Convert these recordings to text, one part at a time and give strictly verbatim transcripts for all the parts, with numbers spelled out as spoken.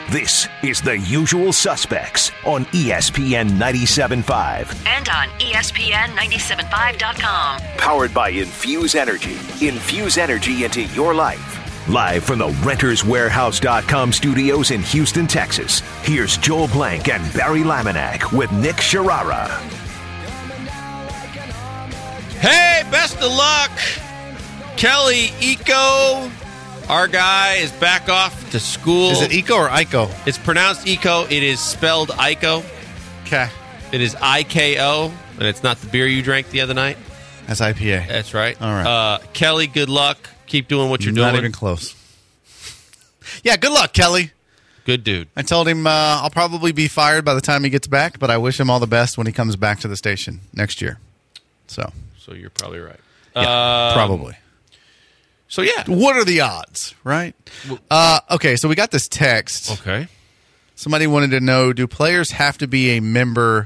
This is The Usual Suspects on E S P N ninety-seven point five. And on E S P N ninety-seven point five dot com. Powered by Infuse Energy. Infuse energy into your life. Live from the Renters Warehouse dot com studios in Houston, Texas, here's Joel Blank and Barry Laminack with Nick Sharara. Hey, best of luck. Kelly Eco, our guy, is back off to school. Is it Eco or Ico? It's pronounced Eco. It is spelled Ico. Okay. It is I K O, and it's not the beer you drank the other night. That's I P A. That's right. All right. Uh, Kelly, good luck. Keep doing what you're Not doing. Not even close. Yeah, good luck, Kelly. Good dude. I told him uh, I'll probably be fired by the time he gets back, but I wish him all the best when he comes back to the station next year. So, so you're probably right. Yeah, um, probably. So, yeah. What are the odds, right? Uh, okay, so we got this text. Okay. Somebody wanted to know, do players have to be a member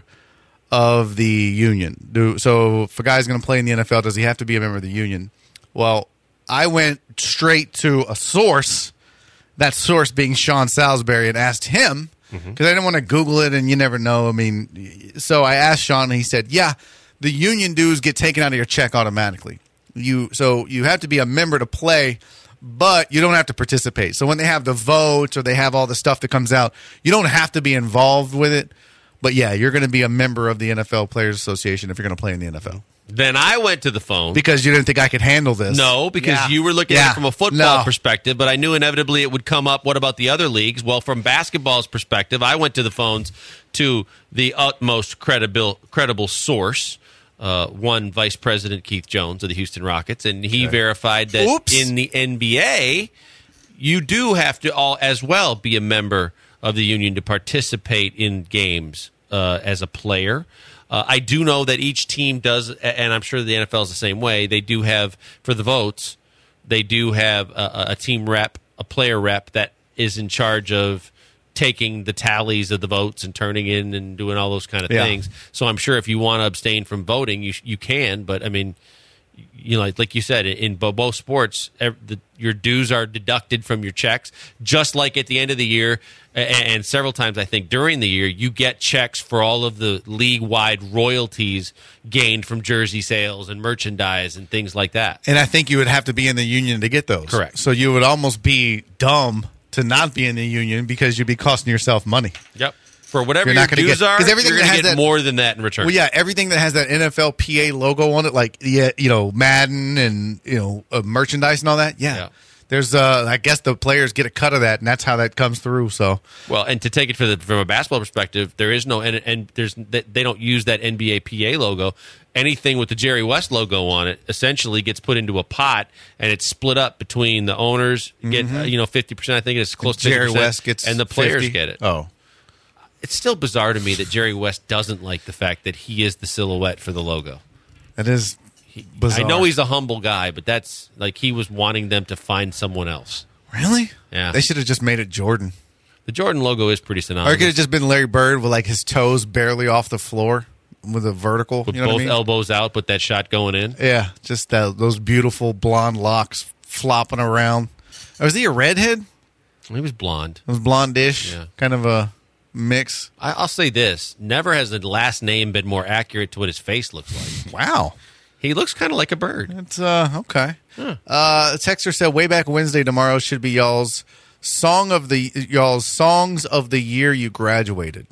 of the union? Do So if a guy's going to play in the N F L, does he have to be a member of the union? Well, I went straight to a source, that source being Sean Salisbury, and asked him, because mm-hmm. I didn't want to Google it, and you never know. I mean, so I asked Sean, and he said, yeah, the union dues get taken out of your check automatically. You So you have to be a member to play, but you don't have to participate. So when they have the votes or they have all the stuff that comes out, you don't have to be involved with it. But, yeah, you're going to be a member of the N F L Players Association if you're going to play in the N F L. Then I went to the phone. Because you didn't think I could handle this. No, because yeah. you were looking yeah. at it from a football no. perspective, but I knew inevitably it would come up. What about the other leagues? Well, from basketball's perspective, I went to the phones to the utmost credible, credible source, uh, one Vice President Keith Jones of the Houston Rockets, and he okay. verified that Oops. in the N B A, you do have to all as well be a member of the union to participate in games uh, as a player. Uh, I do know that each team does, and I'm sure the N F L is the same way, they do have, for the votes, they do have a, a team rep, a player rep that is in charge of taking the tallies of the votes and turning in and doing all those kind of yeah. things. So I'm sure if you want to abstain from voting, you you can, but I mean, you know, like, like you said, in both sports, the, your dues are deducted from your checks, just like at the end of the year, and, and several times, I think, during the year, you get checks for all of the league-wide royalties gained from jersey sales and merchandise and things like that. And I think you would have to be in the union to get those. Correct. So you would almost be dumb to not be in the union because you'd be costing yourself money. Yep. For whatever you're your not gonna dues get, are, everything you're going to get that, more than that in return. Well, yeah, everything that has that N F L P A logo on it, like yeah, you know, Madden and you know, uh, merchandise and all that. Yeah, yeah. There's, uh, I guess the players get a cut of that, and that's how that comes through. So, well, and to take it for the, from a basketball perspective, there is no and, and there's they don't use that N B A P A logo. Anything with the Jerry West logo on it essentially gets put into a pot, and it's split up between the owners get mm-hmm. uh, you know fifty percent. I think it's close to Jerry fifty percent, West gets and the players fifty get it. Oh. It's still bizarre to me that Jerry West doesn't like the fact that he is the silhouette for the logo. That is bizarre. I know he's a humble guy, but that's like he was wanting them to find someone else. Really? Yeah. They should have just made it Jordan. The Jordan logo is pretty synonymous. Or it could have just been Larry Bird with like his toes barely off the floor with a vertical. With you know both what I mean? elbows out, but that shot going in. Yeah, just that, those beautiful blonde locks flopping around. Oh, was he a redhead? He was blonde. It was blondish. Yeah. Kind of a mix. I, I'll say this. Never has the last name been more accurate to what his face looks like. Wow. He looks kind of like a bird. It's uh okay. Huh. Uh, Texter said, way back Wednesday tomorrow should be y'all's song of the y'all's songs of the year you graduated.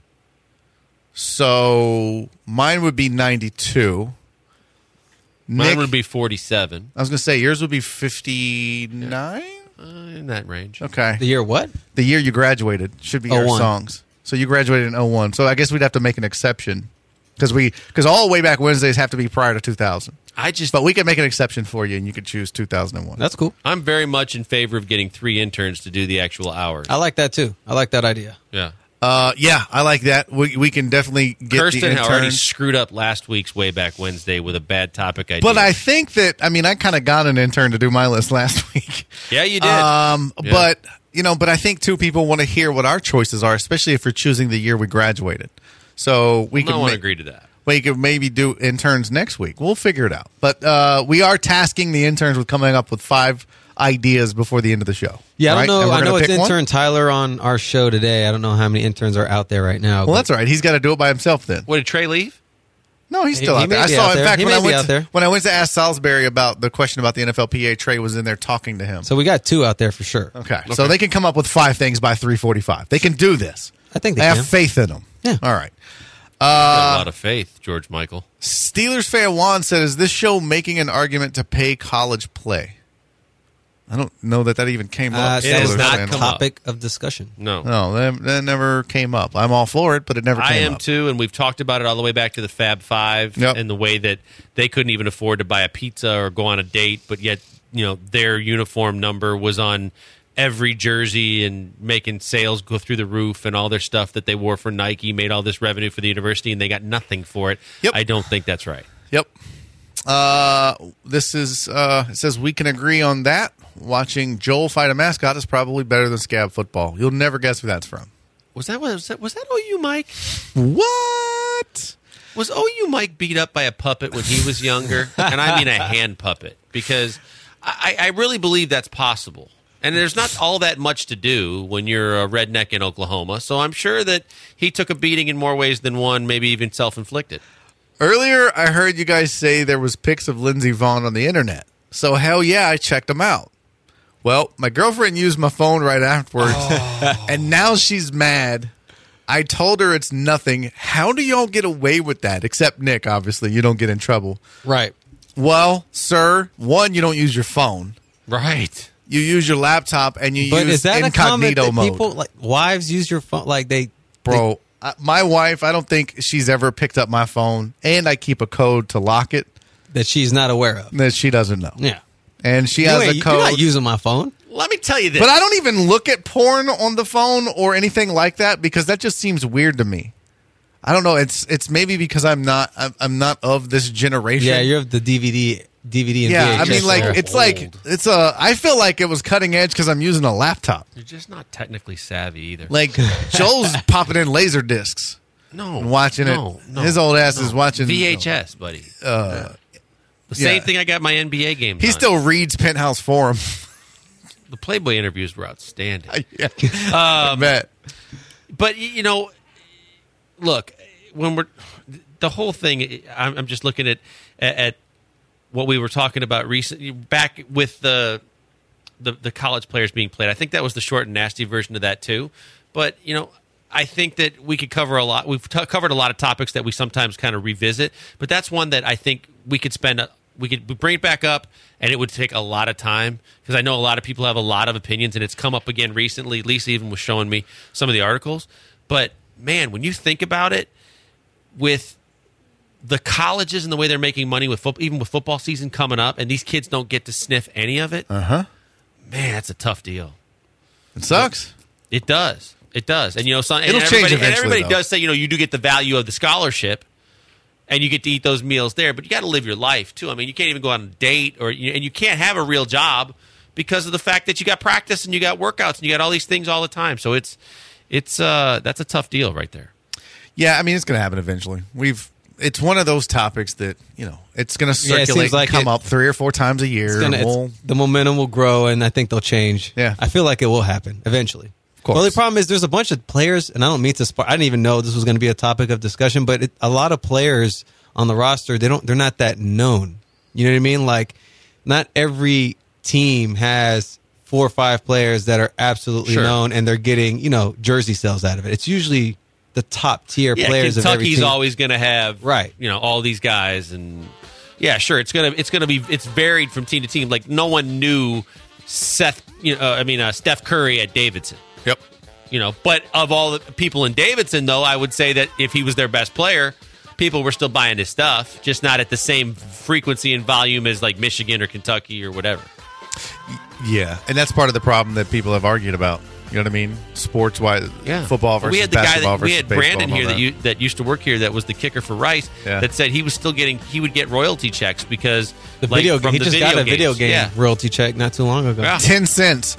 So mine would be ninety-two. Mine Nick, would be forty-seven. I was going to say yours would be fifty-nine? Yeah. Uh, in that range. Okay. The year what? The year you graduated should be your oh one. songs. So you graduated in oh one. So I guess we'd have to make an exception because we because all way back Wednesdays have to be prior to two thousand. I just, but we could make an exception for you, and you could choose two thousand one. That's cool. I'm very much in favor of getting three interns to do the actual hours. I like that too. I like that idea. Yeah. Uh, yeah, I like that. We we can definitely get Kirsten the interns. already screwed up last week's Way Back Wednesday with a bad topic idea. But I think that, I mean, I kind of got an intern to do my list last week. Yeah, you did. Um, yeah. But, you know, but I think, too, people want to hear what our choices are, especially if you're choosing the year we graduated. So we well, can no one ma- agree to that. We could maybe do interns next week. We'll figure it out. But uh, we are tasking the interns with coming up with five ideas before the end of the show. Yeah, I right? don't And know. we're I know gonna it's pick one? intern Tyler on our show today. I don't know how many interns are out there right now. Well, but- that's all right. He's got to do it by himself then. What, did Trey leave? No, he's He- still he out there. may I be saw, out in there. fact, He when may I be went out to, there. when I went to ask Salisbury about the question about the N F L P A, Trey was in there talking to him. So we got two out there for sure. Okay, so they can come up with five things by three forty-five. They can do this. I think they I have can. faith in them. Yeah. All right. Got a lot of faith, George Michael. Steelers fan Juan said, "Is this show making an argument to pay college play?" I don't know that that even came Uh, up. that It has was Steelers not not fan a come Juan. up. topic of discussion. No. No, that, that never came up. I'm all for it, but it never came I am up. too, and we've talked about it all the way back to the Fab Five Yep. and the way that they couldn't even afford to buy a pizza or go on a date, but yet, you know, their uniform number was on every jersey and making sales go through the roof, and all their stuff that they wore for Nike made all this revenue for the university, and they got nothing for it. Yep. I don't think that's right. Yep. Uh, this is uh, it says we can agree on that. Watching Joel fight a mascot is probably better than scab football. You'll never guess who that's from. Was that was that, was that O U Mike? What? Was O U Mike beat up by a puppet when he was younger? And I mean a hand puppet, because I, I really believe that's possible. And there's not all that much to do when you're a redneck in Oklahoma. So I'm sure that he took a beating in more ways than one, maybe even self-inflicted. Earlier, I heard you guys say there was pics of Lindsey Vaughn on the internet. So hell yeah, I checked them out. Well, my girlfriend used my phone right afterwards, and now she's mad. I told her it's nothing. How do y'all get away with that? Except Nick, obviously. You don't get in trouble. Right. Well, sir, one, you don't use your phone. Right. You use your laptop and you But use is that a comment incognito that mode. people, like wives use your phone? Like they, Bro, I, my wife, I don't think she's ever picked up my phone, and I keep a code to lock it that she's not aware of. that she doesn't know. Yeah. And she You has ain't- a code. You're not using my phone. Let me tell you this. But I don't even look at porn on the phone or anything like that because that just seems weird to me. I don't know. It's it's maybe because I'm not I'm, I'm not of this generation. Yeah, you're of the D V D, D V D, and yeah. V H S I mean, like era. it's like it's a. I feel like it was cutting edge because I'm using a laptop. You're just not technically savvy either. Like Joel's popping in laser discs no. and watching no, it. no, His old ass no. is watching V H S, buddy. Uh, the same yeah. thing I got my N B A games He on. still reads Penthouse Forum. The Playboy interviews were outstanding. yeah, I bet. But y- you know, look, when we're the whole thing, I'm, I'm just looking at, at at what we were talking about recently, back with the, the the college players being played. I think that was the short and nasty version of that too. But you know, I think that we could cover a lot. We've t- covered a lot of topics that we sometimes kind of revisit. But that's one that I think we could spend. A, we could bring it back up, and it would take a lot of time because I know a lot of people have a lot of opinions, and it's come up again recently. Lisa even was showing me some of the articles. But man, when you think about it, with the colleges and the way they're making money with football, even with football season coming up, and these kids don't get to sniff any of it. Uh huh. Man, that's a tough deal. It sucks. It does. It does. And you know, some, and It'll change everybody, and eventually, everybody though. does say, you know, you do get the value of the scholarship, and you get to eat those meals there, but you got to live your life too. I mean, you can't even go on a date, or you, and you can't have a real job because of the fact that you got practice and you got workouts and you got all these things all the time. So it's it's uh, that's a tough deal right there. Yeah, I mean, it's going to happen eventually. We've. It's one of those topics that you know it's going to Yeah, it circulate seems like and come it- up three or four times a year. It's gonna, and we'll- it's, the momentum will grow, and I think they'll change. Yeah. I feel like it will happen eventually. Of course. Well, the problem is there's a bunch of players, and I don't mean to. Spark, I didn't even know this was going to be a topic of discussion, but it, a lot of players on the roster, they don't. They're not that known. You know what I mean? Like, not every team has four or five players that are absolutely Sure. known, and they're getting you know jersey sales out of it. It's usually the top tier Yeah, players of every Kentucky's team. always going to have Right. You know, all these guys, and yeah, sure, it's gonna it's gonna be it's varied from team to team. Like no one knew Seth. You know, uh, I mean uh, Steph Curry at Davidson. Yep. You know, but of all the people in Davidson, though, I would say that if he was their best player, people were still buying his stuff, just not at the same frequency and volume as like Michigan or Kentucky or whatever. Yeah, and that's part of the problem that people have argued about. You know what I mean? Sports wise, football versus we had the guy basketball that we versus had baseball Brandon and all here that. you, that used to work here that was the kicker for Rice Yeah. that said he was still getting he would get royalty checks because the like, video. from He the just video got a video games. game Yeah. royalty check not too long ago. Yeah. ten cents.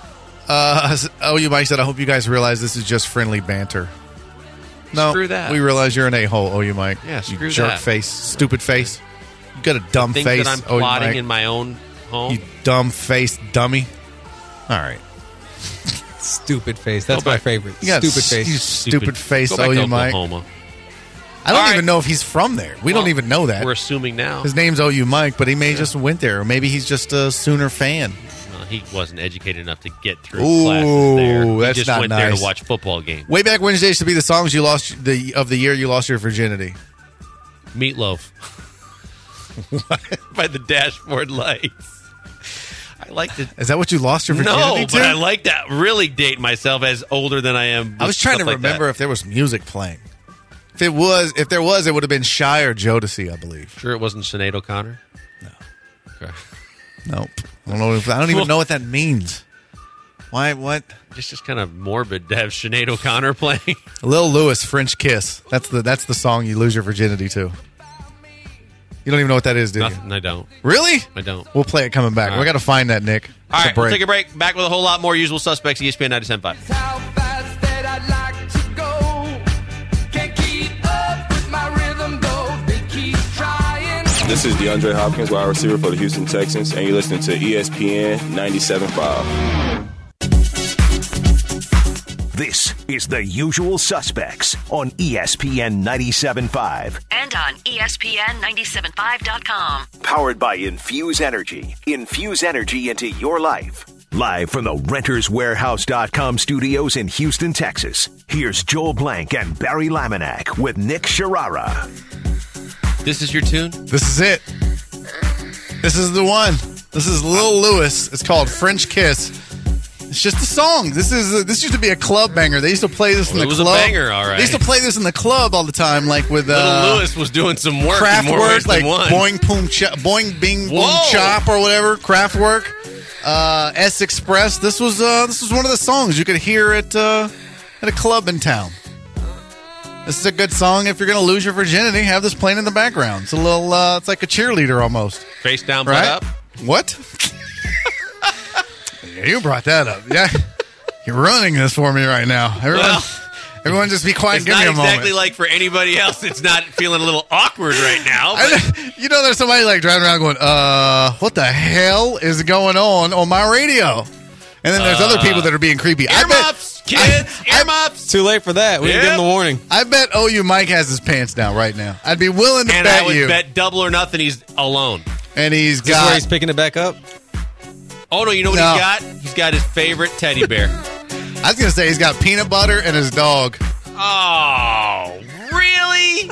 Uh, oh, you might said. I hope you guys realize this is just friendly banter. No, Screw that. We realize you're an a hole. Oh, you Mike. Yeah, you screw jerk that. face, stupid face. You got a dumb Think face. that I'm oh, you plotting Mike. in my own home. You dumb-faced dummy. All right. Stupid face. That's Go my back. favorite. You got Stupid s- face. You stupid, face, Go back oh to you Mike. Oklahoma. I don't All even right. know if he's from there. We don't Well, even know that. We're assuming now. His name's O U Mike, but he may just went there, or maybe he's just a Sooner fan. Well, he wasn't educated enough to get through Ooh, classes there. He that's just not went there nice. to watch football games. Way back Wednesday should be the songs you lost the of the year you lost your virginity. Meatloaf. By the Dashboard Lights. I like to. Is that what you lost your virginity No, to? but I like that. Really date myself as older than I am. I was trying to Stuff like remember that. if there was music playing. If it was, if there was, it would have been Shy or Jodeci, I believe. Sure, it wasn't Sinead O'Connor. No. Okay. Nope. I don't know. If, I don't even know what that means. Why? What? It's just kind of morbid to have Sinead O'Connor playing. Lil Louis, French Kiss. That's the that's the song you lose your virginity to. You don't even know what that is, do you? Nothing. I don't. Really? I don't. We'll play it coming back. All We right. got to find that, Nick. All It's a right, we'll break. take a break. Back with a whole lot more Usual Suspects. E S P N ninety-seven point five. How fast that I'd like to go. Can't keep up with my rhythm though. They keep trying. This is DeAndre Hopkins, wide receiver for the Houston Texans, and you're listening to E S P N ninety-seven point five. This is The Usual Suspects on E S P N ninety-seven point five. And on E S P N ninety-seven point five dot com. Powered by Infuse Energy. Infuse energy into your life. Live from the Renters Warehouse dot com studios in Houston, Texas. Here's Joel Blank and Barry Laminack with Nick Sharara. This is your tune? This is it. This is the one. This is Lil Louis. It's called French Kiss. It's just a song. This is a, this used to be a club banger. They used to play this in Well, the it was a club. banger, all right. They used to play this in the club all the time, like with uh, Little Lewis was doing some work in craft more work, ways like than one. boing boom chop, boing bing boom Whoa. chop or whatever. Craft work. Uh, S Express. This was uh, this was one of the songs you could hear at uh, at a club in town. This is a good song if you're going to lose your virginity. Have this playing in the background. It's a little. Uh, it's like a cheerleader almost. Face down, butt Right? up. What? Yeah, you brought that up. Yeah, you're running this for me right now. Everyone, Well, everyone, just be quiet. It's and give not me a exactly moment. like for anybody else. It's not feeling a little awkward right now. But I- you know, there's somebody like driving around going, "Uh, what the hell is going on on my radio?" And then there's other people that are being creepy. I bet, earmuffs, kids, I- earmuffs. Too late for that. We didn't give him the Yep. warning. I bet O U Mike has his pants down right now. I'd be willing to And bet I would you. bet double or nothing he's alone. And he's Is this where got. he's picking it back up? Oh, no, you know what No. he's got? He's got his favorite teddy bear. I was gonna say he's got peanut butter and his dog. Oh, really?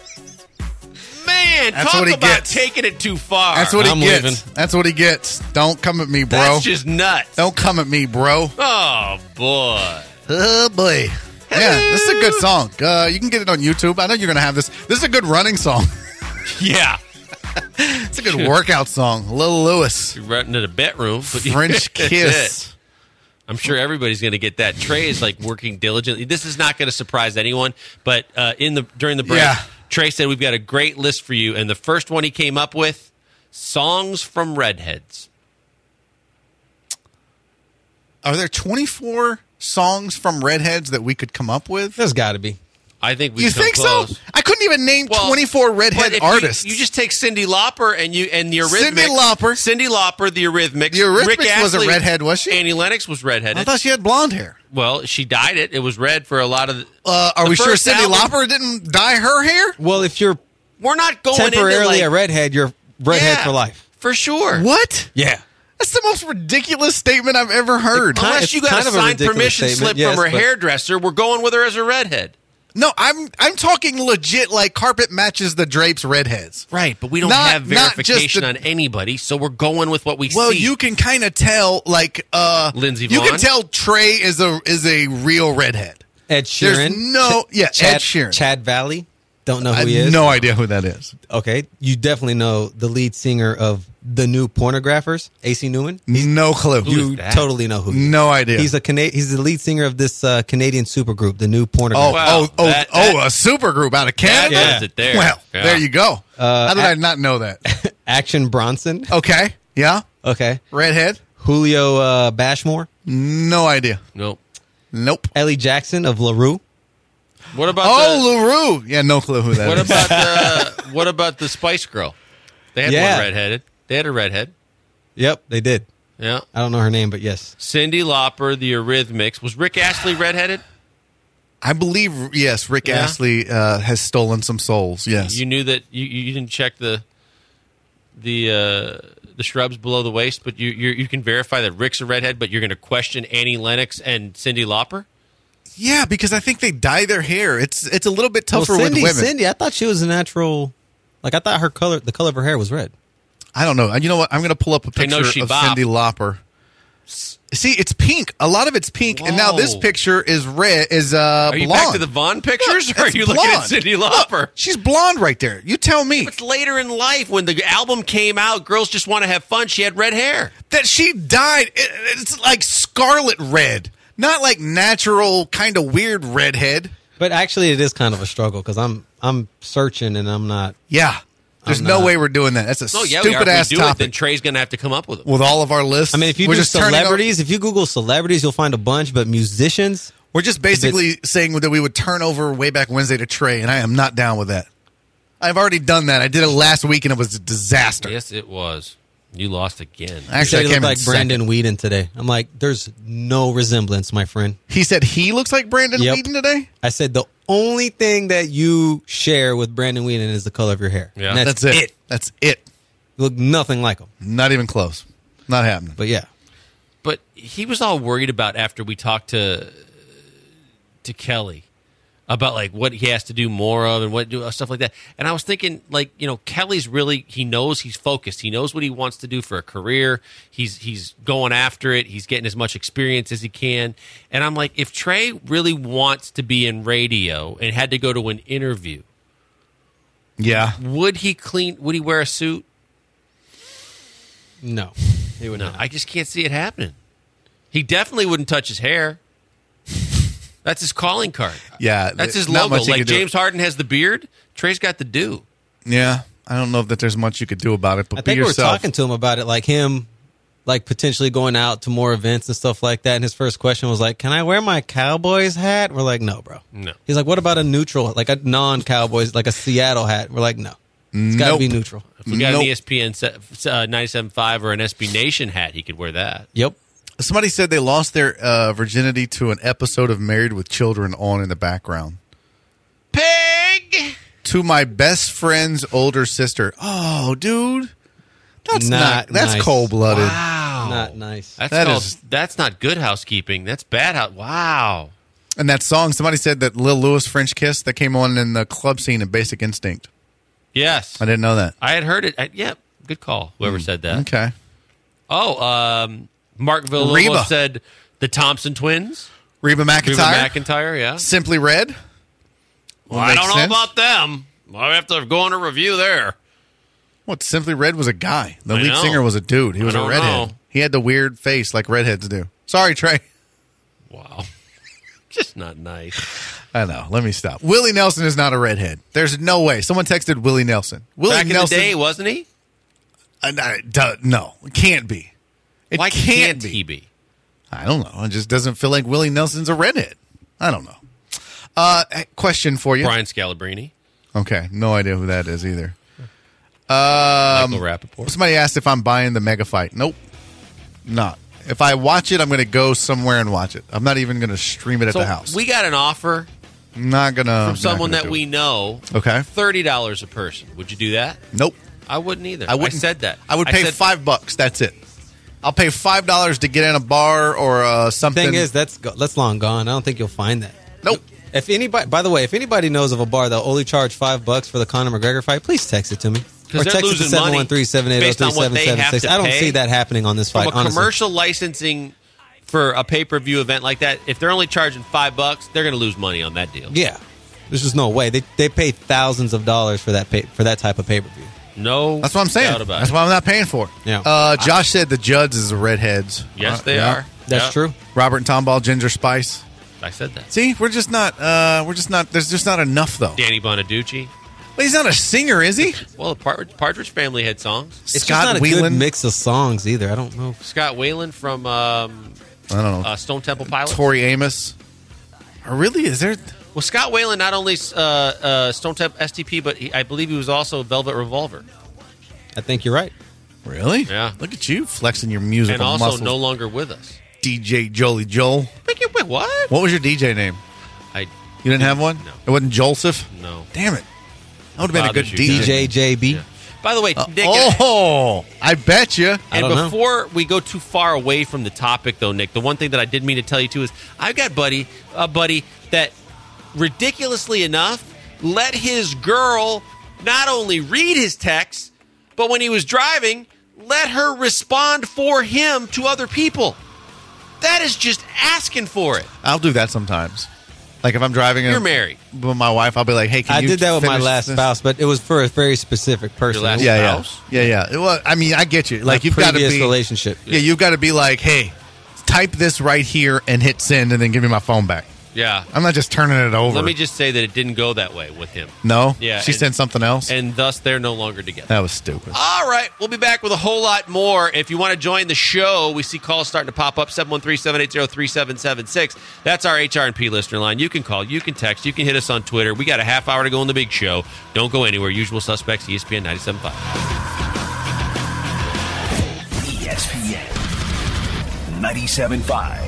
Man, That's talk what he about gets. taking it too far. That's what I'm he gets. leaving. That's what he gets. Don't come at me, bro. That's just nuts. Don't come at me, bro. Oh, boy. Oh boy. Yeah, this is a good song. Uh, you can get it on YouTube. I know you're gonna have this. This is a good running song. Yeah. It's a good workout song. Lil Louis. You're right into the bedroom. but- French That's Kiss. it. I'm sure everybody's going to get that. Trey is like working diligently. This is not going to surprise anyone, but uh, in the during the break, Yeah. Trey said we've got a great list for you, and the first one he came up with: songs from Redheads. Are there twenty-four songs from Redheads that we could come up with? There's got to be. I think we You think so? I couldn't even name Well, twenty-four but Redhead if you- artists. You, just take Cyndi Lauper and you and the Eurythmics. Cyndi Lauper. Cyndi Lauper, the Eurythmics. The Eurythmics Rick was a Astley, redhead, was she? Annie Lennox was redheaded. I thought she had blonde hair. well, she dyed it. It was red for a lot of. The, Uh, are the we sure first Cyndi album- Lauper didn't dye her hair? Well, if you're We're not going temporarily into a like, redhead, you're redhead Yeah, for life. for sure. What? Yeah. That's the most ridiculous statement I've ever heard. kind- Unless it's you got kind a of a signed ridiculous permission statement, slip yes, from her but- hairdresser, we're going with her as a redhead. No, I'm I'm talking legit. Like carpet matches the drapes redheads. Right, but we don't Not- have not just verification the- on anybody, so we're going with what we Well, see. you can kind of tell. Like uh, Lindsey you can Vonn? tell Trey is a is a real redhead. Ed There's Sheeran. no- yeah, Chad, Ed Sheeran. Chad Valley. Don't know who I he have is. no idea who that is. Okay. You definitely know the lead singer of the new Pornographers, A C Newman. No clue. Who is You that? totally know who he is. No idea. He's a Cana- he's the lead singer of this uh, Canadian supergroup, the new oh Pornographers. Wow, oh oh that- oh that- a super group out of that Canada. does it there. Well, Yeah. there you go. Uh, How did I ac- not know that? Action Bronson. Okay, yeah, Okay. redhead. Julio uh, Bashmore. No idea. Nope. Nope. Ellie Jackson of LaRue. What about Oh, LaRue. Yeah, no clue who the, that what is. about the what about the Spice Girl? They had Yeah. one redheaded. They had a redhead. Yep, they did. Yeah. I don't know her name, but yes. Cyndi Lauper, the Eurythmics. Was Rick Astley redheaded? I believe, yes, Rick Yeah? Astley uh, has stolen some souls. Yes. You knew that you, you didn't check the the uh, the shrubs below the waist, but you you you can verify that Rick's a redhead, but you're going to question Annie Lennox and Cyndi Lauper? Yeah, because I think they dye their hair. It's it's a little bit tougher well, with Cindy, women. Cindy, I thought she was a natural. Like I thought her color, the color of her hair was red. I don't know. You know what? I'm going to pull up a I know picture she of bop. Cyndi Lauper. See, it's pink. A lot of it's pink, and now this Whoa. picture is red. Is uh, Are you blonde. back to the Vaughn pictures, Look, or are it's you looking at blonde. Cyndi Look, Lauper? she's blonde right there. You tell me It's later in life when the album came out. Girls Just Want to Have Fun. She had red hair. that she dyed. It, it's like scarlet red, not like natural kind of weird redhead. But actually, it is kind of a struggle because I'm I'm searching and I'm not. Yeah, there's I'm no not. way we're doing that. That's a Oh yeah, we are. stupid If ass we do it, then topic. Trey's going to have to come up with it. With all of our lists, I mean, if you we're do just turning over- celebrities, if you Google celebrities, you'll find a bunch. But musicians, We're just basically saying that we would turn over way back Wednesday to Trey, and I am not down with that. I've already done that. I did it last week, and it was a disaster. Yes, it was. You lost again. Actually, I said he came looked in like Brandon second. Whedon today. I'm like, there's no resemblance, my friend. He said he looks like Brandon Yep. Whedon today. I said the only thing that you share with Brandon Whedon is the color of your hair. Yeah. And that's, That's it. it. That's it. You look nothing like him. Not even close. Not happening. But yeah, But he was all worried about after we talked to to Kelly about like what he has to do more of and what do stuff like that. And I was thinking, like, you know, Kelly's really, he knows he's focused. He knows what he wants to do for a career. He's he's going after it. He's getting as much experience as he can. And I'm like, if Trey really wants to be in radio and had to go to an interview, Yeah. would he clean? Would he wear a suit? no, he would No, not. I just can't see it happening. He definitely wouldn't touch his hair. That's his calling card. Yeah. That's his not logo. much you Like could do. James Harden has the beard, Trey's got the do. Yeah. I don't know if that there's much you could do about it, but I be think we were yourself. talking to him about it, like him, like potentially going out to more events and stuff like that. And his first question was like, "Can I wear my Cowboys hat?" We're like, "No, bro." No. He's like, "What about a neutral, like a non-Cowboys, like a Seattle hat?" We're like, "No, it's got to Nope. be neutral." If we got Nope. an E S P N se- uh, ninety-seven point five or an S B Nation hat, he could wear that. Yep. Somebody said they lost their uh, virginity to an episode of Married with Children on in the background. Pig! To my best friend's older sister. Oh, dude. That's not, Not that's nice. cold blooded. Wow. Not nice. That's, That called, is- that's not good housekeeping. That's bad house. Wow. And that song, somebody said that Lil Louis French Kiss that came on in the club scene in Basic Instinct. Yes. I didn't know that. I had heard it. I, yeah, good call, whoever said that. Okay. Oh, um, Mark Villalobos Reba. said the Thompson twins. Reba Reba McEntire. McIntyre, yeah. Simply Red. Well, I makes don't know sense. about them. I have to go on a review there. What? Simply Red was a guy. The I lead know. singer was a dude. He was I a don't redhead. know. He had the weird face like redheads do. Sorry, Trey. Wow. Just not nice. I know. Let me stop. Willie Nelson is not a redhead. There's no way. Someone texted Willie Nelson. Willie Back in Nelson. the day, wasn't he? Uh, no, duh, no, it can't be. It Why can't, can't be. he be? I don't know. It just doesn't feel like Willie Nelson's a redhead. I don't know. Uh, question for you. Brian Scalabrine, Okay, no idea who that is either. Um, Michael Rappaport. Somebody asked if I'm buying the Mega Fight. Nope, not. If I watch it, I'm going to go somewhere and watch it. I'm not even going to stream it at So the house. we got an offer I'm not going to. from someone that we know. Okay. thirty dollars a person. Would you do that? Nope. I wouldn't either. I wouldn't. said that. I would pay said- five bucks. That's it. I'll pay five dollars to get in a bar or uh, something. Thing is, that's go- that's long gone. I don't think you'll find that. nope. If anybody, by the way, if anybody knows of a bar that only charge five bucks for the Conor McGregor fight, please text it to me. 'Cause Or they're text it to losing seven money one three, seven eight zero, based three on what seven they seven have six. to I don't pay see that happening on this From fight. a honestly. commercial licensing for a pay per view event like that, if they're only charging five bucks, they're going to lose money on that deal. Yeah, there's just no way they they pay thousands of dollars for that pay, for that type of pay per view. No, That's what I'm saying. doubt about That's it. why I'm not paying for it. Yeah. Uh, Josh said the Judds is the redheads. Yes, Uh, they yeah. are. That's Yeah. true. Robert and Tomball, Ginger Spice. I said that. See, we're just not. Uh, we're just not. There's just not enough though. Danny Bonaducci. Well, he's not a singer, is he? Well, the Part- Partridge Family had songs. It's just Scott not a Weiland. good mix of songs either. I don't know. Scott Weiland from um, I don't know. uh, Stone Temple Pilots. Tori Amos. Or really? Is there? Well, Scott Weiland not only uh, uh, Stone Temple S T P, but he, I believe he was also Velvet Revolver. I think you're right. Really? Yeah. Look at you flexing your musical And also muscles. no longer with us. D J Jolie Joel. Wait, wait, what? What was your D J name? I You didn't have one? No. It wasn't Joseph? no. Damn it. That would have been a good Bothers you, D J. D J J B. Yeah. By the way, Uh, Nick. oh, I bet you. I And don't know. before we go too far away from the topic, though, Nick, the one thing that I did mean to tell you too is I've got buddy a buddy that, ridiculously enough, let his girl not only read his texts, but when he was driving, let her respond for him to other people. That is just asking for it. I'll do that sometimes. Like if I'm driving You're a- married. with my wife, I'll be like, hey, can I you did that with my finish last this? spouse, but it was for a very specific person. Your last Yeah, yeah. spouse? Yeah, yeah. It was, I mean, I get you. My Like you've got to previous be relationship. Yeah, you've got to be like, hey, type this right here and hit send and then give me my phone back. Yeah. I'm not just turning it over. Let me just say that it didn't go that way with him. No? Yeah, She and- sent something else? And thus, they're no longer together. That was stupid. All right, we'll be back with a whole lot more. If you want to join the show, we see calls starting to pop up, seven one three, seven eight zero, three seven seven six. That's our H R and P listener line. You can call, you can text, you can hit us on Twitter. We got a half hour to go in the big show. Don't go anywhere. Usual Suspects, E S P N ninety-seven point five. E S P N ninety-seven point five.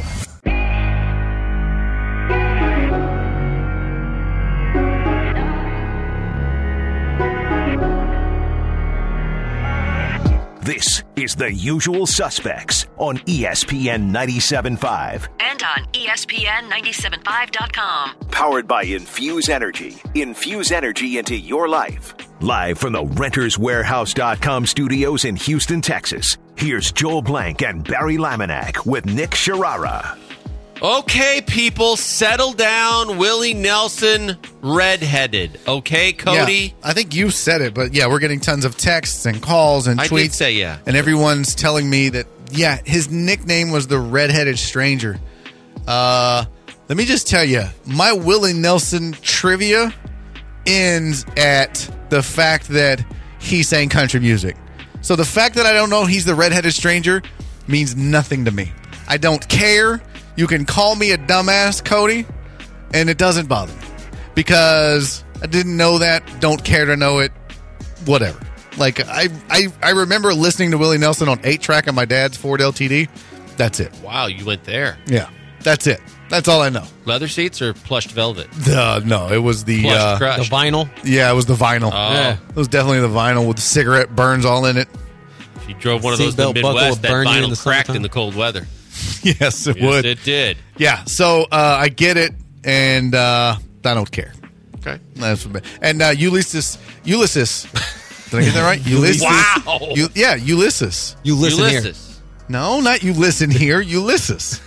This is The Usual Suspects on E S P N ninety-seven point five. And on E S P N ninety-seven point five dot com. Powered by Infuse Energy. Infuse energy into your life. Live from the Renters Warehouse dot com studios in Houston, Texas. Here's Joel Blank and Barry Laminack with Nick Sharara. Okay, people, settle down. Willie Nelson, redheaded. Okay, Cody? Yeah, I think you said it, but yeah, we're getting tons of texts and calls and I tweets. did say yeah. And everyone's telling me that, yeah, his nickname was the Redheaded Stranger. Uh, let me just tell you, my Willie Nelson trivia ends at the fact that he sang country music. So the fact that I don't know he's the Redheaded Stranger means nothing to me. I don't care. You can call me a dumbass, Cody, and it doesn't bother me because I didn't know that, don't care to know it, whatever. Like, I I, I remember listening to Willie Nelson on eight track on my dad's Ford L T D. That's it. Wow, you went there. Yeah, that's it. That's all I know. Leather seats or plushed velvet? Uh, no, it was the Plush uh, The crushed. vinyl. yeah, it was the vinyl. Oh. Yeah. It was definitely the vinyl with the cigarette burns all in it. If you drove one of those in the Seatbelt buckle Midwest, would that burn you in vinyl the cracked summertime. in the cold weather. Yes, it Yes, would. it did. Yeah, so uh, I get it, and uh, I don't care. Okay. That's what, and uh, Ulysses, Ulysses, did I get that right? Ulysses. Wow. U- yeah, Ulysses. You listen here. Ulysses. No, not you listen here. Ulysses.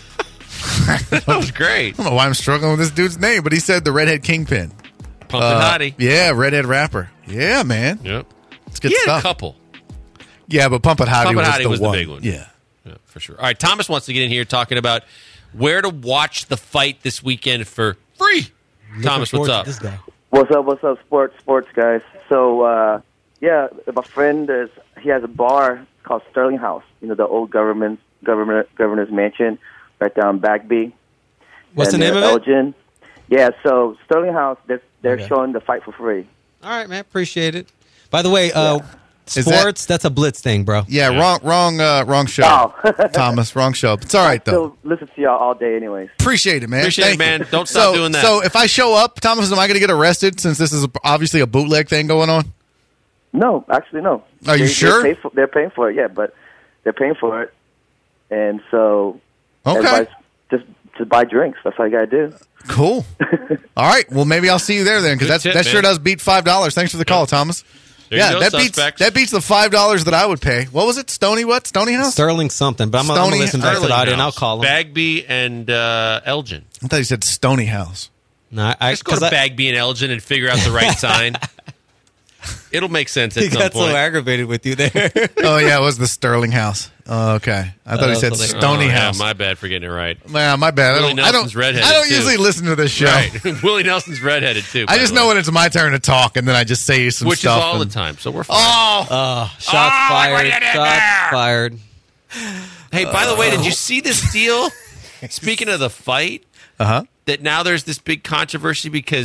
That was great. I don't know why I'm struggling with this dude's name, but he said the redhead kingpin. Pumpkin Uh, Hottie. Yeah, redhead rapper. Yeah, man, Yep. it's good He had stuff. a couple. Yeah, but Pumpin' Hottie Pumpin' was, Hottie the, was the one. big one. Yeah. Yeah, for sure. All right, Thomas wants to get in here talking about where to watch the fight this weekend for free. Looking Thomas, forward what's to up? This guy. What's up? What's up, sports, sports guys? So, uh, yeah, my friend is he has a bar called Sterling House. You know, the old government governor governor's mansion right down Bagby. What's And the name they're of it? Elgin. Yeah, so Sterling House, they're, they're Okay. showing the fight for free. All right, man. Appreciate it. By the way, uh, Is that- sports, that's a blitz thing, bro. Yeah, Yeah. wrong, wrong, uh, wrong show. Oh. Thomas, wrong show. It's all right though. Still listen to y'all all day, anyways. Appreciate it, man. Appreciate Thank it, man. you. Don't stop so, doing that. So if I show up, Thomas, am I going to get arrested since this is obviously a bootleg thing going on? No, actually, no. Are you They- sure? They're, pay for, they're paying for it, yeah, but they're paying for it, and so Okay. everybody's just to buy drinks. That's all you got to do. Cool. All right. Well, maybe I'll see you there then, because Good that's tip, that sure man. does beat five dollars. Thanks for the call, Thomas. There you yeah, go, that beats suspects. that beats the five dollars that I would pay. What was it? Stony what? Stony House? Sterling something, but I'm, I'm going Stony- to listen back to Sterling the audio and I'll House, call him. Bagby and uh, Elgin. I thought he said Stony House. No, I, Just go to I, Bagby and Elgin and figure out the right sign. It'll make sense at He some got so point. aggravated with you there. Oh yeah, it was the Sterling House. Oh, okay. I thought Oh, he said so they- Stony Oh, yeah, House. my bad for getting it right. Man, my bad. I Willie don't. I Nelson's don't, redheaded, I don't too. usually listen to this show. Right. Willie Nelson's redheaded, too. I by just the know way. when it's my turn to talk, and then I just say some Which stuff. is all and- the time, so we're fine. Oh, Oh, shots Oh, fired. what you did Shots there? fired. Hey, by the way, did you see this deal? Speaking of the fight, uh huh. that now there's this big controversy because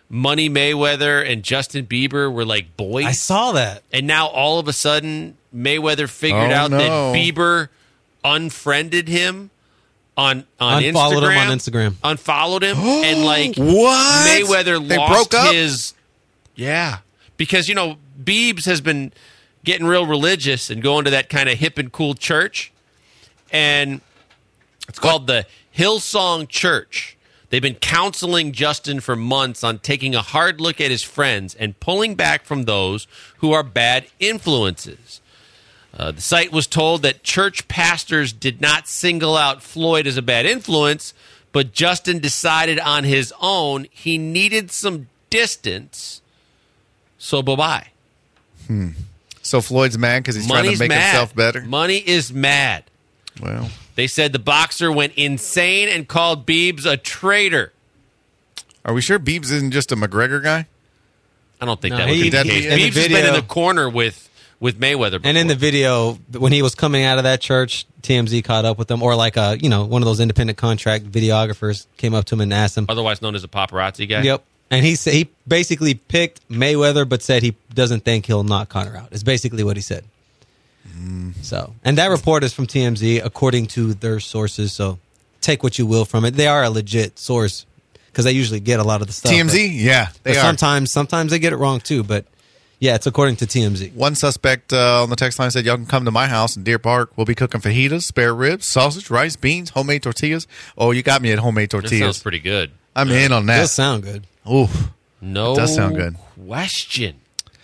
Money Mayweather and Justin Bieber were like boys. I saw that. And now all of a sudden, Mayweather figured Oh, out no. that Bieber unfriended him on on Unfollowed Instagram. him on Instagram. Unfollowed him, and like What? Mayweather They lost broke up? his. Yeah, because you know Biebs has been getting real religious and going to that kind of hip and cool church, and it's called the Hillsong Church. They've been counseling Justin for months on taking a hard look at his friends and pulling back from those who are bad influences. Uh, the site was told that church pastors did not single out Floyd as a bad influence, but Justin decided on his own he needed some distance, so bye-bye. So Floyd's mad because he's trying Money's to make mad. himself better? Money is mad. Well, They said the boxer went insane and called Biebs a traitor. are we sure Biebs isn't just a McGregor guy? I don't think No, that would he- be the he- case. in the Biebs has been video- in the corner with, with Mayweather before. And in the video, when he was coming out of that church, T M Z caught up with him, or like a you know one of those independent contract videographers came up to him and asked him. otherwise known as a paparazzi guy. Yep. And he said he basically picked Mayweather, but said he doesn't think he'll knock Conor out. Is basically what he said. So, and that report is from T M Z, according to their sources. So, take what you will from it. They are a legit source because they usually get a lot of the stuff. T M Z? but- Yeah, they but are. sometimes, sometimes they get it wrong too. But yeah, it's according to T M Z. One suspect uh, on the text line said, y'all can come to my house in Deer Park. We'll be cooking fajitas, spare ribs, sausage, rice, beans, homemade tortillas. Oh, you got me at homemade That sounds tortillas. pretty good. I'm in on Does that. sound good. Ooh. No It does sound good. question.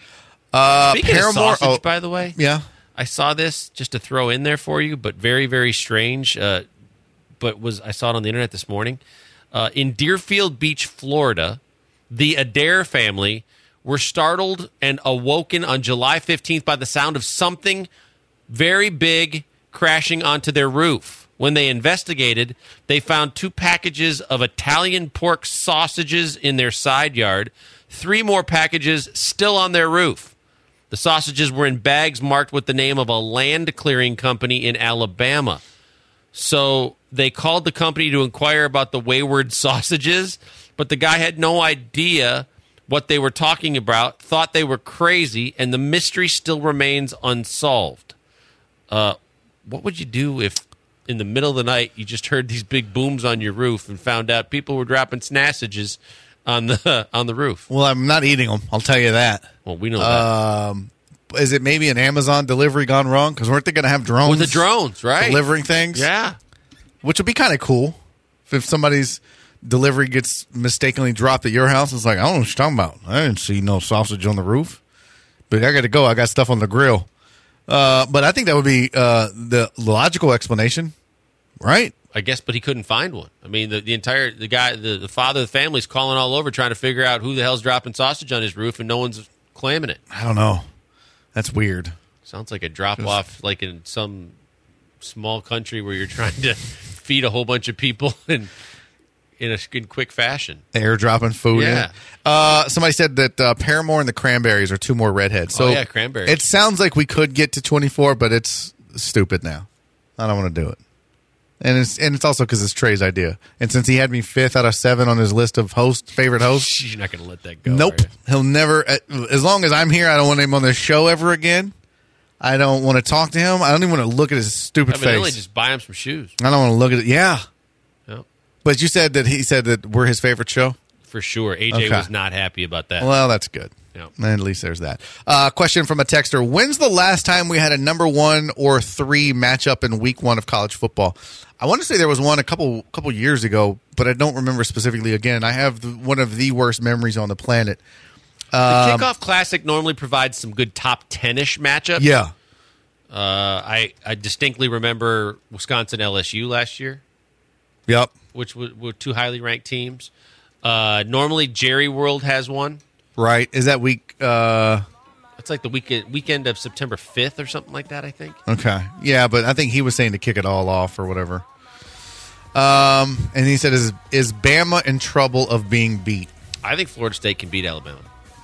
Uh, Speaking Paramore. of sausage, oh, by the way, yeah. I saw this just to throw in there for you, but very, very strange. Uh, but was I saw it on the internet this morning. Uh, in Deerfield Beach, Florida, the Adair family were startled and awoken on July fifteenth by the sound of something very big crashing onto their roof. When they investigated, they found two packages of Italian pork sausages in their side yard, three more packages still on their roof. The sausages were in bags marked with the name of a land clearing company in Alabama. So they called the company to inquire about the wayward sausages, but the guy had no idea what they were talking about, thought they were crazy, and the mystery still remains unsolved. Uh, what would you do if in the middle of the night you just heard these big booms on your roof and found out people were dropping snassages on the on the roof? Well, I'm not eating them. I'll tell you that. Well, we know that. Um, is it maybe an Amazon delivery gone wrong? Because weren't they going to have drones? With the drones, right? Delivering things? Yeah. Which would be kind of cool. If somebody's delivery gets mistakenly dropped at your house, it's like, I don't know what you're talking about. I didn't see no sausage on the roof. But I got to go. I got stuff on the grill. Uh, but I think that would be uh, the logical explanation, right? I guess, but he couldn't find one. I mean, the, the entire the guy, the, the father of the family's calling all over trying to figure out who the hell's dropping sausage on his roof, and no one's claiming it. I don't know. That's weird. Sounds like a drop off, like in some small country where you're trying to feed a whole bunch of people in in a in quick fashion. Airdropping food. Yeah. In. Uh, somebody said that uh, Paramore and the Cranberries are two more redheads. So Oh, yeah, Cranberries. It sounds like we could get to twenty-four, but it's stupid now. I don't want to do it. And it's and it's also because it's Trey's idea. And since he had me fifth out of seven on his list of host favorite hosts, You're not going to let that go. nope, are you? he'll never. As long as I'm here, I don't want him on the show ever again. I don't want to talk to him. I don't even want to look at his stupid Evidently, face. just buy him some shoes. I don't want to look at it. Yeah, Yep. but you said that he said that we're his favorite show. For sure. A J Okay. was not happy about that. Well, that's good. Yep. At least there's that. Uh, question from a texter. When's the last time we had a number one or three matchup in week one of college football? I want to say there was one a couple couple years ago, but I don't remember specifically. Again, I have the, one of the worst memories on the planet. the Kickoff Classic normally provides some good top ten-ish matchups. Yeah. Uh, I, I distinctly remember Wisconsin L S U last year, Yep. which were, were two highly ranked teams. Uh, normally, Jerry World has one. Right. Is that week? Uh, It's like the weekend weekend of September fifth or something like that, I think. okay. Yeah, but I think he was saying to kick it all off or whatever. Um, and he said, "Is is Bama in trouble of being beat?" I think Florida State can beat Alabama.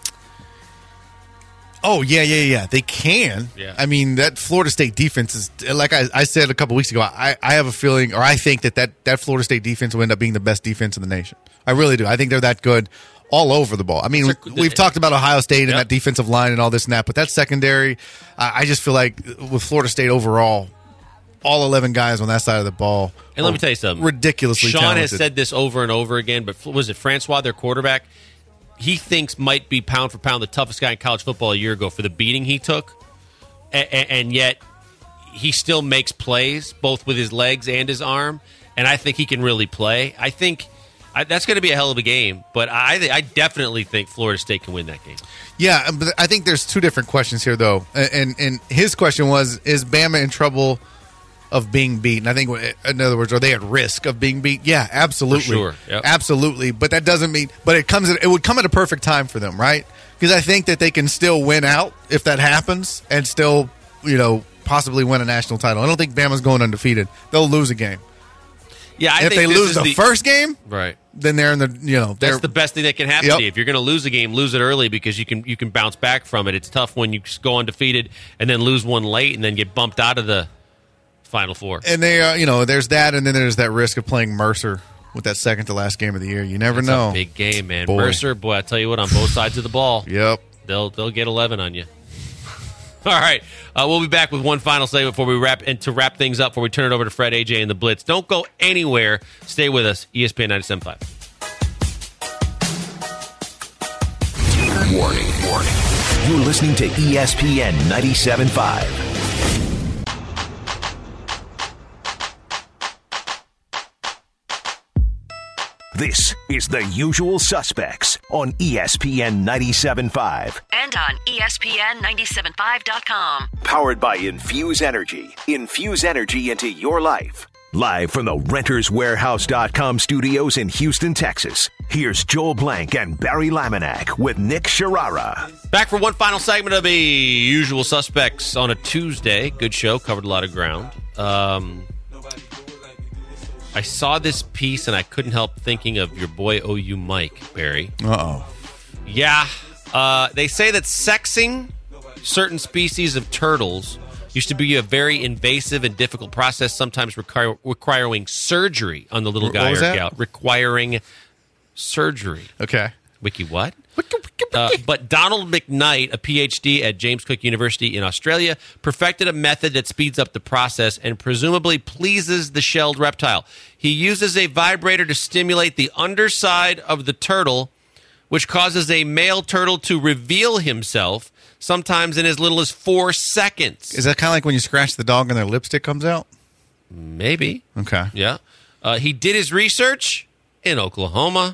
Oh, yeah, yeah, yeah. They can. Yeah. I mean, that Florida State defense is, like I, I said a couple weeks ago, I, I have a feeling, or I think that, that that Florida State defense will end up being the best defense in the nation. I really do. I think they're that good. all over the ball. I mean, Sir, we've talked about Ohio State and Yep. that defensive line and all this and that, but that secondary, I I just feel like with Florida State overall, all eleven guys on that side of the ball. And let me are tell you something. ridiculously Sean talented. has said this over and over again, but was it Francois, their quarterback? He thinks might be pound for pound the toughest guy in college football a year ago for the beating he took, a- a- and yet he still makes plays both with his legs and his arm, and I think he can really play. I think I, that's going to be a hell of a game, but I, I definitely think Florida State can win that game. Yeah, but I think there's two different questions here, though. And and his question was, is Bama in trouble of being beaten? I think, in other words, are they at risk of being beat? Yeah, absolutely. For sure, yep. Absolutely. But that doesn't mean, but it comes, at, it would come at a perfect time for them, right? Because I think that they can still win out if that happens and still, you know, possibly win a national title. I don't think Bama's going undefeated. They'll lose a game. Yeah, I And if think they this lose is the, first game, right. then they're in the, you know, they're That's the best thing that can happen Yep. to you. If you're going to lose a game, lose it early because you can you can bounce back from it. It's tough when you go undefeated and then lose one late and then get bumped out of the Final Four. and they are, you know, there's that, and then there's that risk of playing Mercer with that second to last game of the year. You never It's know. a big game, man. Boy. Mercer, boy, I tell you what, on both sides of the ball, Yep. they'll they'll get eleven on you. All right, uh, we'll be back with one final segment before we wrap and to wrap things up before we turn it over to Fred, A J, and the Blitz. Don't go anywhere. Stay with us. E S P N ninety-seven point five. Warning, warning. You're listening to E S P N ninety-seven point five. This is The Usual Suspects on E S P N ninety-seven point five. And on E S P N ninety-seven point five dot com. Powered by Infuse Energy. Infuse energy into your life. Live from the Renters Warehouse dot com studios in Houston, Texas. Here's Joel Blank and Barry Laminack with Nick Sharara. Back for one final segment of the Usual Suspects on a Tuesday. Good show. Covered a lot of ground. Um, I saw this piece and I couldn't help thinking of your boy O U Mike, Barry. Uh-oh. Yeah. Uh, they say that sexing certain species of turtles used to be a very invasive and difficult process, sometimes require, requiring surgery on the little What guy was or that? gal. Requiring surgery. Okay. Wiki what? Uh, but Donald McKnight, a P H D at James Cook University in Australia, perfected a method that speeds up the process and presumably pleases the shelled reptile. He uses a vibrator to stimulate the underside of the turtle, which causes a male turtle to reveal himself, sometimes in as little as four seconds. Is that kind of like when you scratch the dog and their lipstick comes out? Maybe. Okay. Yeah. Uh, he did his research in Oklahoma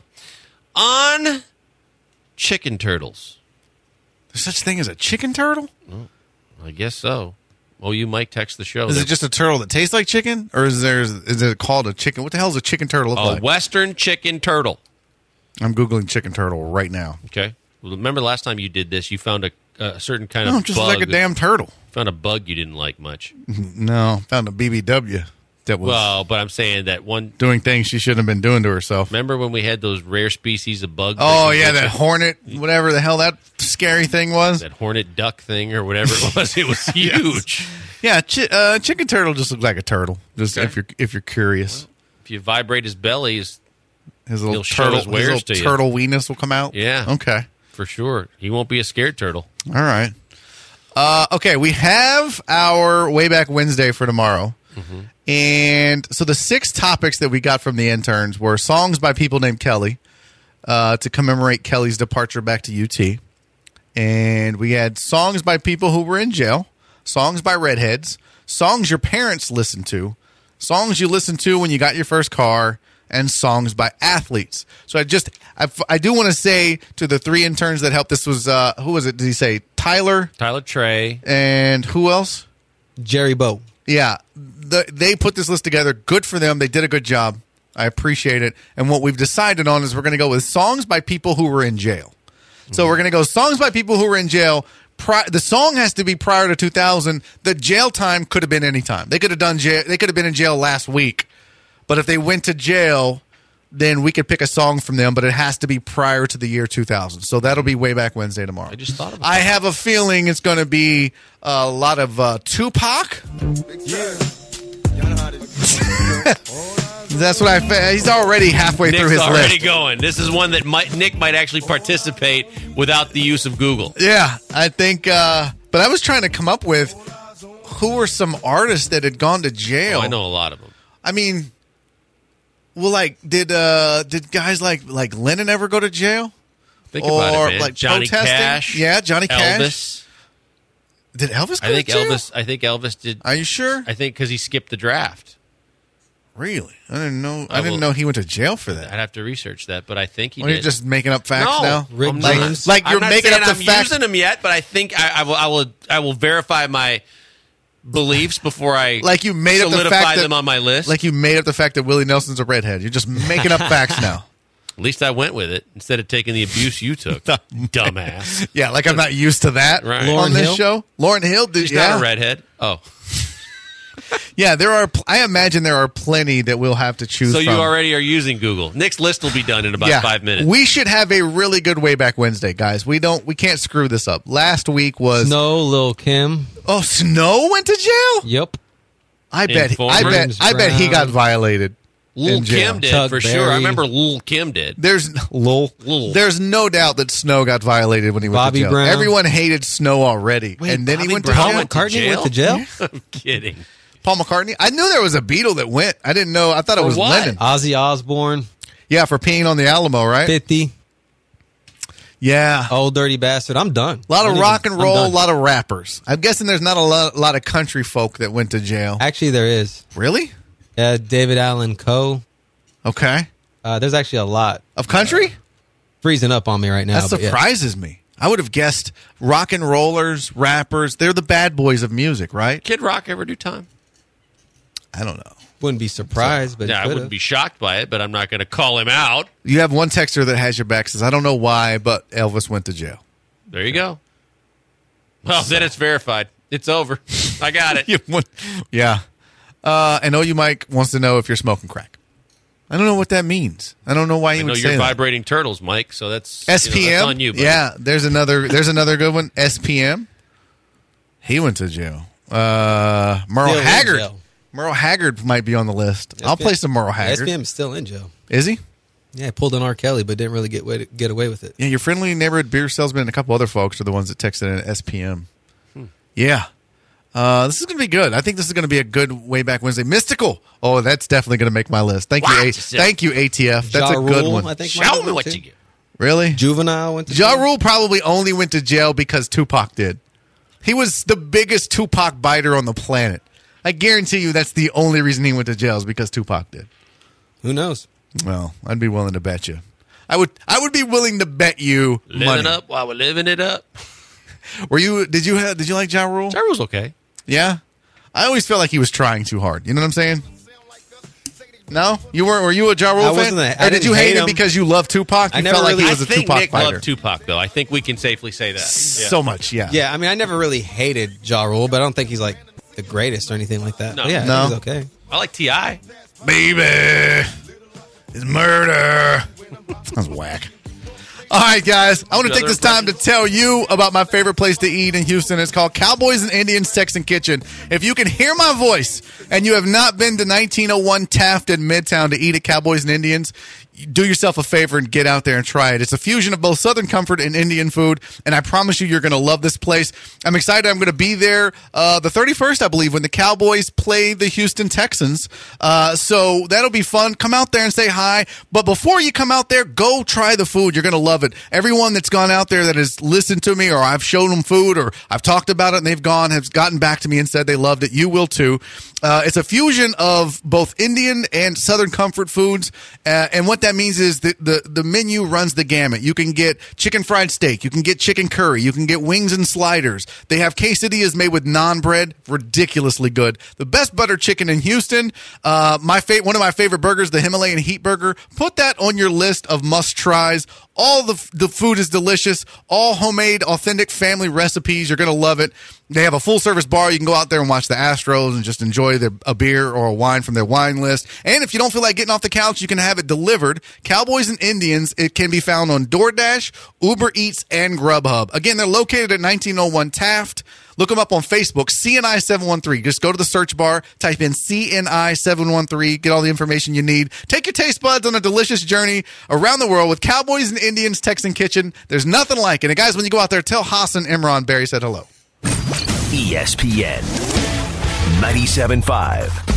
on chicken turtles. There's such a thing as a chicken turtle? I guess so. Oh, you might text the show. Is They're- it just a turtle that tastes like chicken? Or is there is it called a chicken? What the hell does a chicken turtle look a like? Western chicken turtle? I'm Googling chicken turtle right now. Okay. Well, remember the last time you did this, you found a, a certain kind No, of just bug. like a damn turtle. Found a bug you didn't like much. No, found a B B W that was Well, but I'm saying that one. doing things she shouldn't have been doing to herself. Remember when we had those rare species of bugs? Oh, that yeah, could- that hornet, whatever the hell that scary thing was. that hornet duck thing or whatever it was. It was huge. Yeah, chi- uh, chicken turtle just looks like a turtle. Just Okay. if you're if you're curious, If you vibrate his belly, he's, his little he'll show turtle, his wares his to little you. turtle weenus will come out. Yeah. Okay. for sure. He won't be a scared turtle. All right. Uh, okay, we have our Way Back Wednesday for tomorrow. Mm-hmm. And so the six topics that we got from the interns were songs by people named Kelly uh, to commemorate Kelly's departure back to U T. And we had songs by people who were in jail, songs by redheads, songs your parents listened to, songs you listened to when you got your first car, and songs by athletes. So I just, I, I do want to say to the three interns that helped, this was, uh, who was it? Did he say Tyler? Tyler Trey. And who else? Jerry Bow. Yeah, the, they put this list together. Good for them. They did a good job. I appreciate it. And what we've decided on is we're going to go with songs by people who were in jail. So we're going to go songs by people who were in jail. Pri- the song has to be prior to two thousand. The jail time could have been any time. They could have done jail. They could have been in jail last week. But if they went to jail, then we could pick a song from them. But it has to be prior to the year two thousand. So that'll be Way Back Wednesday tomorrow. I just thought of it. I have a feeling it's going to be a lot of uh, Tupac. That's what I. Fa- he's already halfway Nick's through his already list. going. This is one that might, Nick might actually participate without the use of Google. Yeah, I think. Uh, but I was trying to come up with who were some artists that had gone to jail. Oh, I know a lot of them. I mean, well, like did uh, did guys like like Lennon ever go to jail? Think or about it, man. like Johnny protesting? Cash. Yeah, Johnny Cash. Elvis. Did Elvis go I think to jail? Elvis. I think Elvis did. Are you sure? I think because he skipped the draft. Really? I didn't know. I, I didn't will- know he went to jail for that. I'd have to research that, but I think he Well, did. you're just making up facts no, now. Rick I'm James. not. Like, you're I'm not making saying up the I'm facts- using them yet, but I think I, I will. I will. I will verify my beliefs before I Like you made up the solidify fact that, them on my list. Like you made up the fact that Willie Nelson's a redhead. You're just making up facts now. At least I went with it instead of taking the abuse you took, dumbass. Yeah, like I'm not used to that Right. on Lauryn this Hill? show. Lauren Hill, did, She's yeah, not a redhead. Oh, yeah. There are. pl- I imagine there are plenty that we'll have to choose so from. you already are using Google. Nick's list will be done in about yeah. five minutes. We should have a really good way back Wednesday, guys. We don't. We can't screw this up. Last week was Snow, Lil Kim. oh, Snow went to jail. Yep. I bet. I Informer? bet. James I bet he got Brown. violated. Lil in jail. Kim did Chuck for sure. Berry. I remember Lil Kim did. There's lol. Lol. There's no doubt that Snow got violated when he went Bobby to jail. Brown. Everyone hated Snow already, Wait, and then he Bobby went Brown to Paul jail. went to McCartney jail? went to jail. I'm kidding. Paul McCartney. I knew there was a Beatle that went. I didn't know. I thought it For was what? Lennon. Ozzy Osbourne. Yeah, for peeing on the Alamo, right? fifty. Yeah. Old Dirty Bastard. I'm done. A lot I'm of even- rock and I'm roll, a done. lot of rappers. I'm guessing there's not a lot, lot of country folk that went to jail. Actually, there is. Really? Uh, David Allen Coe. Okay. Uh, there's actually a lot. Of country? Freezing up on me right now. That but yeah. surprises me. I would have guessed rock and rollers, rappers. They're the bad boys of music, right? Kid Rock ever do time? I don't know. Wouldn't be surprised, but Yeah, I could've. wouldn't be shocked by it, but I'm not going to call him out. You have one texter that has your back, says, I don't know why, but Elvis went to jail. There you go. Well, then it's verified. It's over. I got it. You want- yeah. Uh, and O U Mike wants to know if you're smoking crack. I don't know what that means. I don't know why I you know would you're say that. vibrating turtles, Mike. So that's S P M. You know, that's on you. Buddy. Yeah, there's another. There's another good one. S P M. He went to jail. Uh, Merle Still in Haggard. jail. Merle Haggard might be on the list. I'll play some Merle Haggard. S P M is still in jail. Is he? Yeah, pulled an R. Kelly, but didn't really get way get away with it. Yeah, your friendly neighborhood beer salesman and a couple other folks are the ones that texted in S P M. Hmm. Yeah. Uh, this is going to be good. I think this is going to be a good way back Wednesday. Mystical. Oh, that's definitely going to make my list. Thank you, A- What? thank you, A T F. That's Ja a good Rule, one. I think might Show have me went what too. you get. Really? Juvenile went to Ja jail. Rule probably only went to jail because Tupac did. He was the biggest Tupac biter on the planet. I guarantee you that's the only reason he went to jail is because Tupac did. Who knows? Well, I'd be willing to bet you. I would I would be willing to bet you Living money. up while we're living it up. Were you did you have did you like Ja Rule? Ja Rule's okay. Yeah? I always felt like he was trying too hard. You know what I'm saying? No? You weren't were you a Ja Rule I fan? wasn't a- I or did didn't you hate, hate him him. because you love Tupac? You I never felt like really- he was I a think Tupac Nick fighter. loved Tupac, though. I think we can safely say that. Yeah. So much, yeah. Yeah, I mean, I never really hated Ja Rule, but I don't think he's like the greatest or anything like that. No. But yeah, No. he's okay. I like T I Baby, it's murder. That's whack. All right, guys. I want to Other take this time to tell you about my favorite place to eat in Houston. It's called Cowboys and Indians Texan Kitchen. If you can hear my voice and you have not been to nineteen oh one Taft in Midtown to eat at Cowboys and Indians, do yourself a favor and get out there and try it. It's a fusion of both Southern comfort and Indian food, and I promise you, you're going to love this place. I'm excited. I'm going to be there uh, the thirty-first, I believe, when the Cowboys play the Houston Texans. Uh, so that'll be fun. Come out there and say hi. But before you come out there, go try the food. You're going to love it. Everyone that's gone out there that has listened to me, or I've shown them food, or I've talked about it, and they've gone, have gotten back to me and said they loved it. You will too. Uh, it's a fusion of both Indian and Southern comfort foods, uh, and what that means is that the, the menu runs the gamut. You can get chicken fried steak, you can get chicken curry, you can get wings and sliders. They have quesadillas made with naan bread, ridiculously good. The best butter chicken in Houston. Uh, my fa- one of my favorite burgers, the Himalayan Heat Burger. Put that on your list of must tries. All the the food is delicious. All homemade, authentic family recipes. You're gonna love it. They have a full service bar. You can go out there and watch the Astros and just enjoy their, a beer or a wine from their wine list. And if you don't feel like getting off the couch, you can have it delivered. Cowboys and Indians. It can be found on DoorDash, Uber Eats, and Grubhub. Again, they're located at nineteen oh one Taft. Look them up on Facebook, C N I seven one three. Just go to the search bar, type in C N I seven one three, get all the information you need. Take your taste buds on a delicious journey around the world with Cowboys and Indians Texan Kitchen. There's nothing like it. And guys, when you go out there, tell Hassan Imran Barry said hello. E S P N ninety-seven point five.